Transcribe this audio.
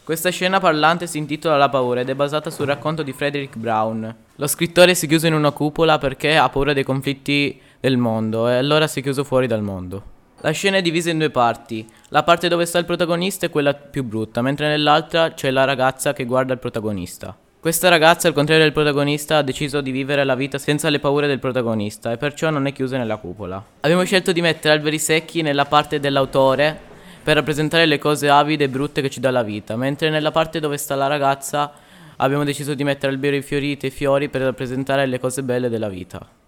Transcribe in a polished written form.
Questa scena parlante si intitola La paura ed è basata sul racconto di Frederick Brown. Lo scrittore si chiuse in una cupola perché ha paura dei conflitti del mondo e allora si è chiuso fuori dal mondo. La scena è divisa in due parti. La parte dove sta il protagonista è quella più brutta, mentre nell'altra c'è la ragazza che guarda il protagonista. Questa ragazza, al contrario del protagonista, ha deciso di vivere la vita senza le paure del protagonista e perciò non è chiusa nella cupola. Abbiamo scelto di mettere alberi secchi nella parte dell'autore per rappresentare le cose avide e brutte che ci dà la vita, mentre nella parte dove sta la ragazza abbiamo deciso di mettere alberi fioriti e fiori per rappresentare le cose belle della vita.